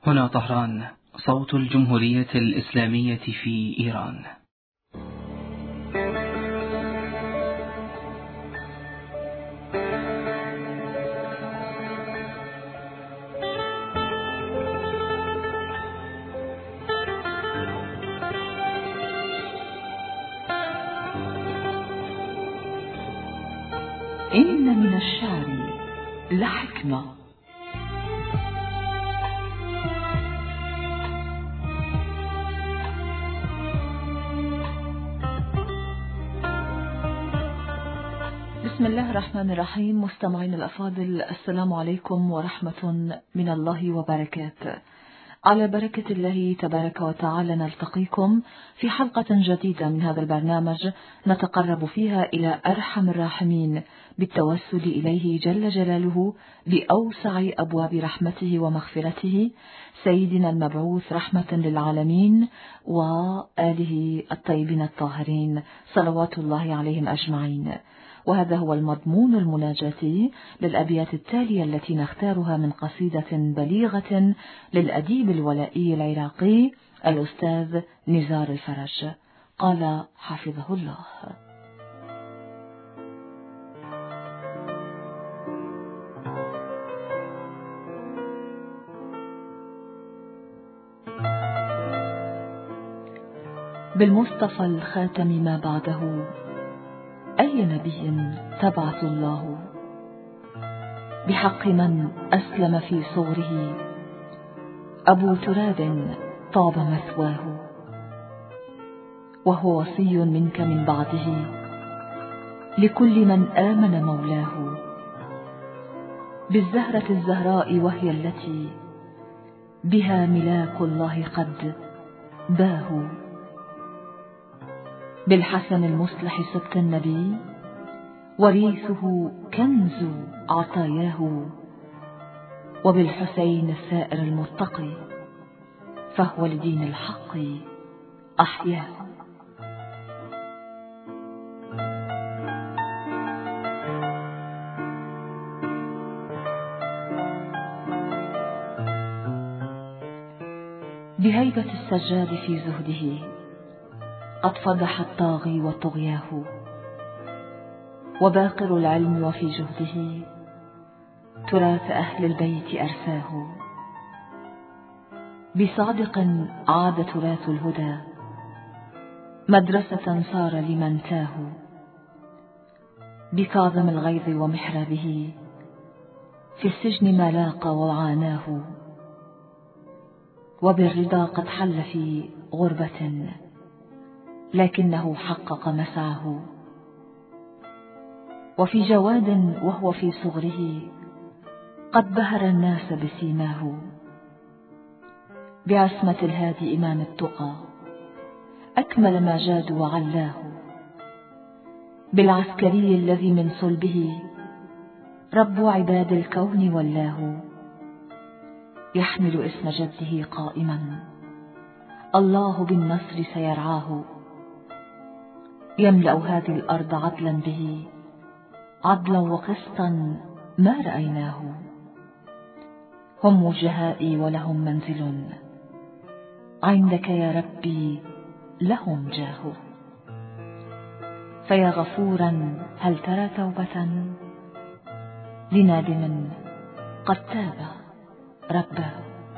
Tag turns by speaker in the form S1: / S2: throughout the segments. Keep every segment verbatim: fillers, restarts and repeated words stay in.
S1: هنا طهران، صوت الجمهورية الإسلامية في إيران.
S2: إن من الشعر لحكمة. بسم الله الرحمن الرحيم. مستمعين الأفاضل، السلام عليكم ورحمة من الله وبركاته. على بركة الله تبارك وتعالى نلتقيكم في حلقة جديدة من هذا البرنامج نتقرب فيها إلى أرحم الراحمين بالتوسل إليه جل جلاله بأوسع أبواب رحمته ومغفرته، سيدنا المبعوث رحمة للعالمين وآله الطيبين الطاهرين صلوات الله عليهم أجمعين. وهذا هو المضمون المناجاتي للأبيات التالية التي نختارها من قصيدة بليغة للأديب الولائي العراقي الأستاذ نزار الفرج. قال حفظه الله: بالمصطفى الخاتم ما بعده أي نبي تبعث الله، بحق من أسلم في صغره أبو تراب طاب مثواه، وهو وصي منك من بعده لكل من آمن مولاه، بالزهرة الزهراء وهي التي بها ملاك الله قد باهوا، بالحسن المصلح سبط النبي وريثه كنز عطاياه، وبالحسين الثائر المرتقي فهو لدين الحق أحياه. بهيبة السجاد في زهده قد فضح الطاغي وطغياه، وباقر العلم وفي جهده تراث أهل البيت أرثاه، بصادق عاد تراث الهدى مدرسة صار لمن تاه، بكاظم الغيظ ومحرابه في السجن ما لاقى وعاناه، وبالرضا قد حل في غربة لكنه حقق مسعه، وفي جواد وهو في صغره قد بهر الناس بسيماه، بعصمة الهادي إمام التقى أكمل ما جاد وعلاه، بالعسكري الذي من صلبه رب عباد الكون ولاه، يحمل اسم جده قائما الله بالنصر سيرعاه، يملأ هذه الأرض عدلا به عدلا وقسطا ما رأيناه، هم وجهائي ولهم منزل عندك يا ربي لهم جاه، فيا غفورا هل ترى توبة لنادم قد تاب رباه.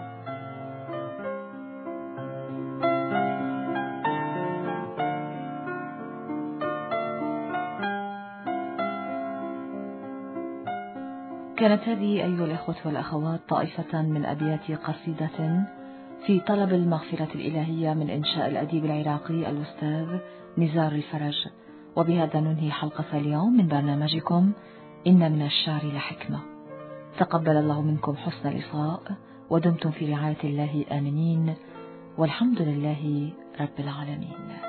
S2: كانت هذه أيها الأخوة والأخوات طائفة من أبيات قصيدة في طلب المغفرة الإلهية من إنشاء الأديب العراقي الأستاذ نزار الفرج. وبهذا ننهي حلقة اليوم من برنامجكم إن من الشعر لحكمة. تقبل الله منكم حسن الإصغاء، ودمتم في رعاية الله آمنين، والحمد لله رب العالمين.